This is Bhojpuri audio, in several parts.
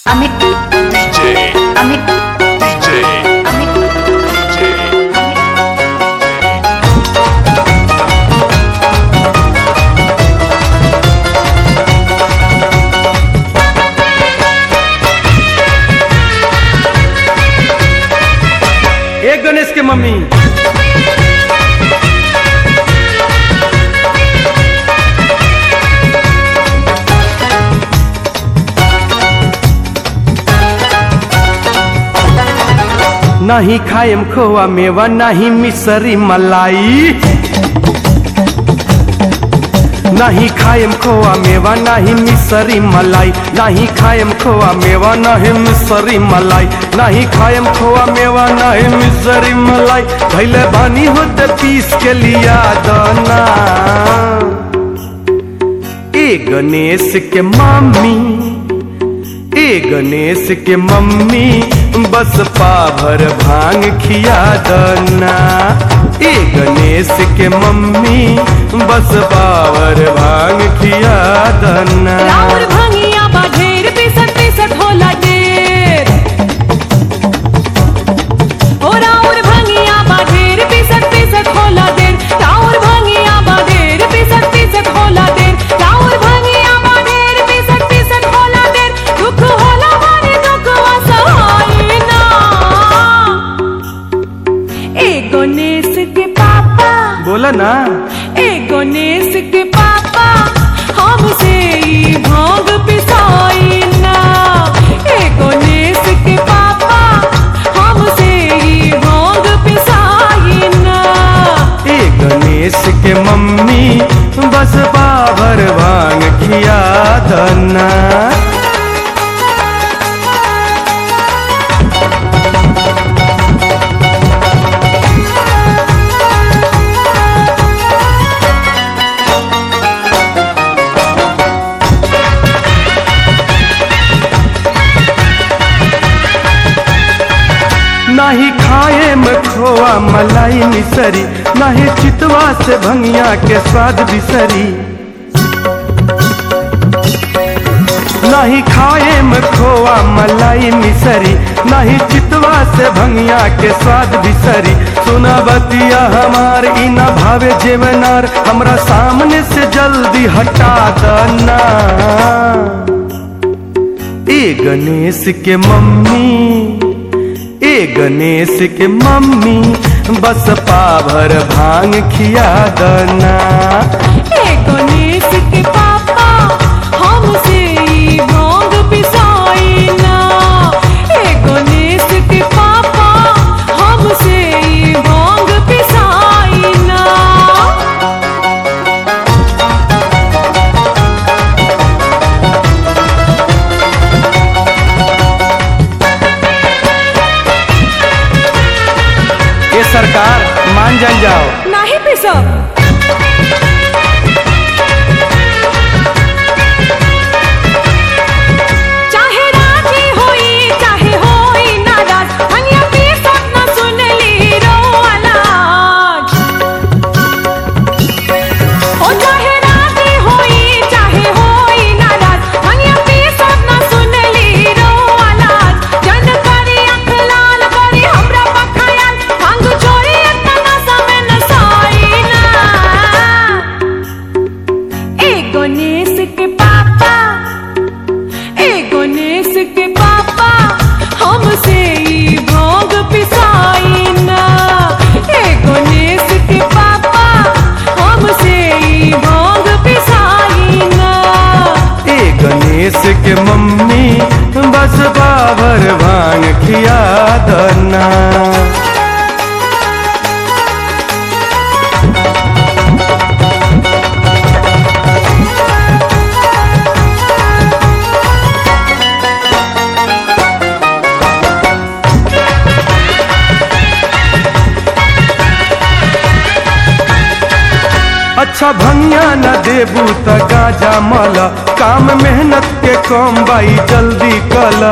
Amit DJ Amit DJ Amit DJ एक गणेश के मम्मी नहीं खाएम खोआ मेवा नहीं मिसरी मलाई नहीं खाएम खोआ मेवा नहीं मिसरी मलाई नहीं खाएम खोआ मेवा नहीं मिसरी मलाई नहीं खाएम खोआ मेवा नहीं मिसरी मलाई भैले बानी होते पीस के लिया दाना ए गणेश के मम्मी ए गणेश के मम्मी बस पाभर भांग खिया दना ए गणेश के मम्मी बस पाभर भांग खिया दना राउर भांगिया बा ढेर पिसत होला ढेर ओ राउर भांगिया बा ढेर पिसत होला ढेर राउर भांगिया बा ढेर पिसत होला ढेर राउर भांगिया बा ढेर पिसत होला ढेर दुख होला माने दुख असहाय ना ए गणेश के पापा बोला ना ए गणेश के पापा हमसे ई भांग पिसाई ना ए गणेश के पापा हमसे ई भांग पिसाई ना ए गणेश के मम्मी बस पाभर भांग खिया दना नहीं खाए में खोआ मलाई मिसरी नहीं चितवा से भंगिया के स्वाद बिसरी नहीं खाए में खोआ मलाई मिसरी नहीं चितवा से भंगिया के स्वाद बिसरी सुना बतिया हमार इना भावे जेवनार हमरा सामने से जल्दी हटा दना ए गणेश के मम्मी ए गणेश के मम्मी बस पाभर भांग खिया दना ए गणेश के पापा हमसे ई भांग पिसाई ना ए गणेश के पापा हमसे ई भांग पिसाई ना ये सरकार मान जान जाओ नहीं पिसब चाहे राजी होई चाहे होई नाराज हनिया पिसब ना सुनली रोवालाज ओ चाहे राजी होई चाहे होई नाराज हनिया पिसब ना सुनली रोवालाज जन करी अख लाल करी हमरा पखायाल भांग चोरी इतना समय न साई ना ए गणेश के पापा ए गणेश के पापा हमसे ई भांग पिसाई ना ए गणेश के पापा हमसे ई भांग पिसाई ना ए गणेश के मम्मी बस पाभर भांग खिया दना अच्छा भंगिया न देबू त गाजा मला काम मेहनत के कम बाई जल्दी कला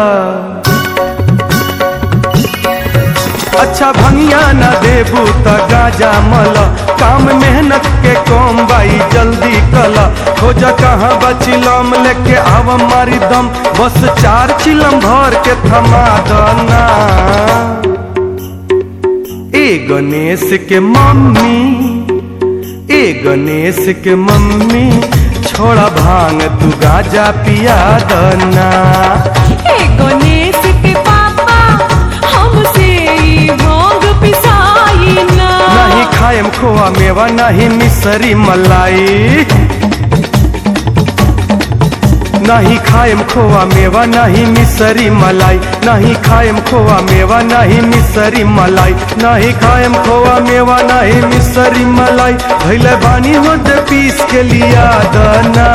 अच्छा भंगिया न देबू त गाजा मला काम मेहनत के कम बाई जल्दी कला खोजा कहाँ बचिलम लेके आव मारी दम बस 4 चिलम भर के थमा दना ए गणेश के मम्मी ए गणेश के मम्मी छोड़ा भांग तू गाजा पिया दना ए गणेश के पापा हमसे ई भांग पिसाई ना नहीं खाएम खोआ मेवा नहीं मिसरी मलाई नहीं खाएम खोआ मेवा नहीं मिसरी मलाई नहीं खाएम खोआ मेवा नहीं मिसरी मलाई नहीं खाएम खोआ मेवा नहीं मिसरी मलाई भैले बानी होते पीस के लिया दना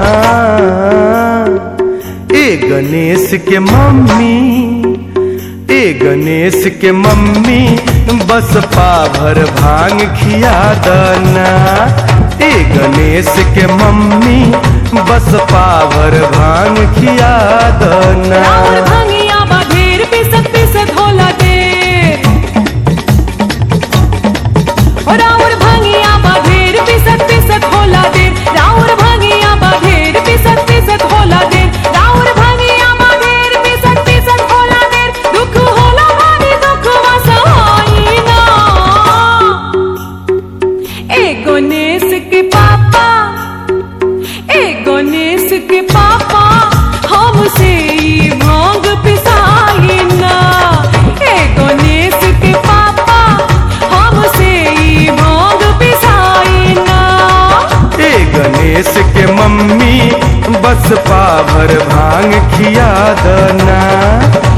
ए गणेश के मम्मी ए गणेश के मम्मी बस पाभर भांग खिया दना ए गणेश के मम्मी बस पाभर भांग खिया दना राउर भंगिया बा ढेर पिसत पिसत होला देर ओ राउर भंगिया बा ढेर पिसत पिसत होला देर राउर भंगिया बा ढेर पिसत पिसत होला देर राउर भंगिया बा ढेर पिसत पिसत होला देर दुख होला भारी दुख वसवाई ना ए गणेश के पापा ए गणेश के पापा हमसे ई भांग पिसाई ना ए गणेश के पापा हमसे ई भांग पिसाई ना ए गणेश के मम्मी बस पाभर भांग खिया दना